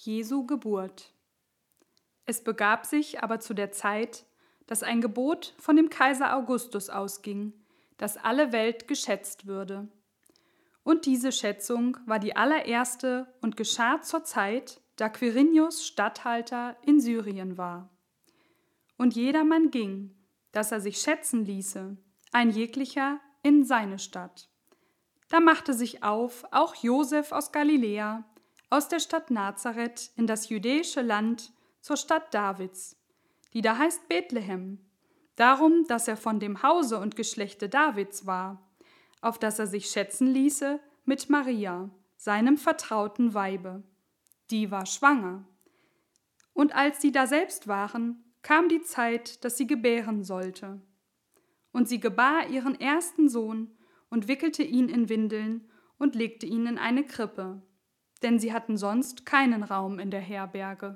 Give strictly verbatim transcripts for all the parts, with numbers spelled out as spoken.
Jesu Geburt. Es begab sich aber zu der Zeit, dass ein Gebot von dem Kaiser Augustus ausging, dass alle Welt geschätzt würde. Und diese Schätzung war die allererste und geschah zur Zeit, da Quirinius Statthalter in Syrien war. Und jedermann ging, dass er sich schätzen ließe, ein jeglicher in seine Stadt. Da machte sich auf auch Josef aus Galiläa, aus der Stadt Nazareth in das jüdische Land, zur Stadt Davids, die da heißt Bethlehem, darum, dass er von dem Hause und Geschlechte Davids war, auf das er sich schätzen ließe mit Maria, seinem vertrauten Weibe. Die war schwanger. Und als sie daselbst waren, kam die Zeit, dass sie gebären sollte. Und sie gebar ihren ersten Sohn und wickelte ihn in Windeln und legte ihn in eine Krippe, denn sie hatten sonst keinen Raum in der Herberge.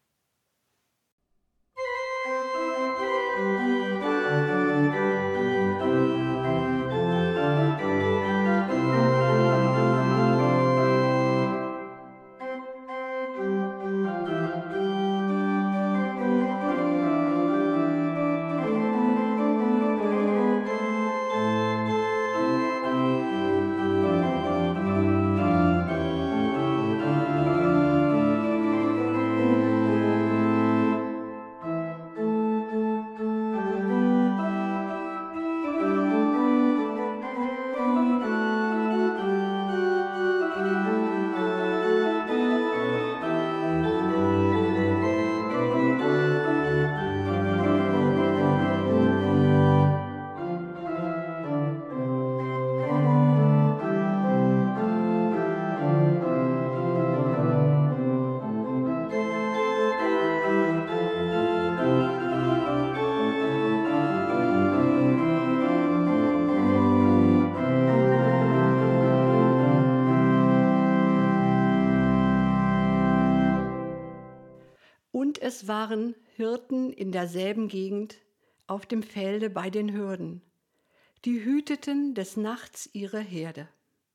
Und es waren Hirten in derselben Gegend auf dem Felde bei den Hürden, die hüteten des Nachts ihre Herde.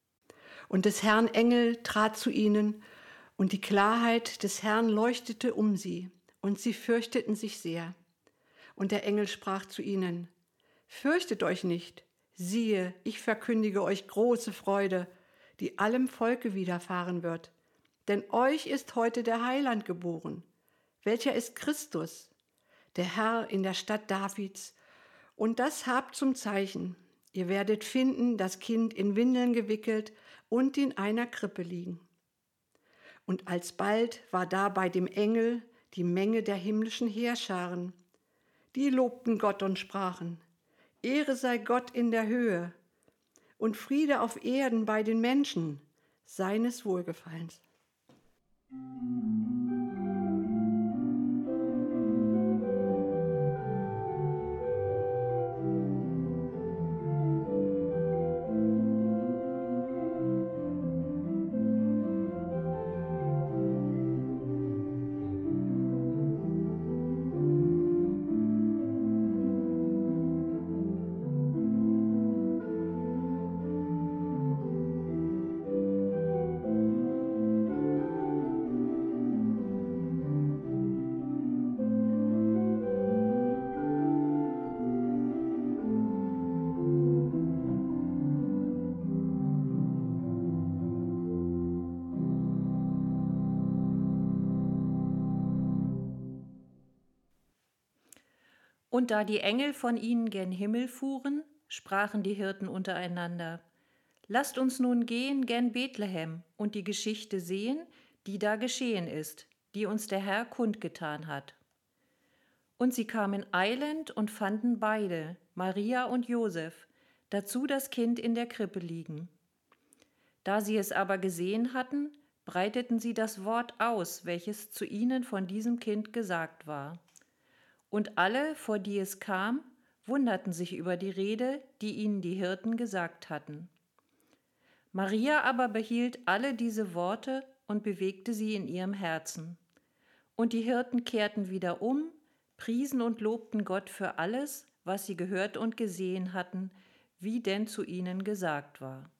Und des Herrn Engel trat zu ihnen, und die Klarheit des Herrn leuchtete um sie, und sie fürchteten sich sehr. Und der Engel sprach zu ihnen: Fürchtet euch nicht, siehe, ich verkündige euch große Freude, die allem Volke widerfahren wird. Denn euch ist heute der Heiland geboren, welcher ist Christus, der Herr in der Stadt Davids. Und das habt zum Zeichen: Ihr werdet finden, das Kind in Windeln gewickelt und in einer Krippe liegen. Und alsbald war da bei dem Engel die Menge der himmlischen Heerscharen. Die lobten Gott und sprachen: Ehre sei Gott in der Höhe und Friede auf Erden bei den Menschen seines Wohlgefallens. Und da die Engel von ihnen gen Himmel fuhren, sprachen die Hirten untereinander: Lasst uns nun gehen gen Bethlehem und die Geschichte sehen, die da geschehen ist, die uns der Herr kundgetan hat. Und sie kamen eilend und fanden beide, Maria und Josef, dazu das Kind in der Krippe liegen. Da sie es aber gesehen hatten, breiteten sie das Wort aus, welches zu ihnen von diesem Kind gesagt war. Und alle, vor die es kam, wunderten sich über die Rede, die ihnen die Hirten gesagt hatten. Maria aber behielt alle diese Worte und bewegte sie in ihrem Herzen. Und die Hirten kehrten wieder um, priesen und lobten Gott für alles, was sie gehört und gesehen hatten, wie denn zu ihnen gesagt war.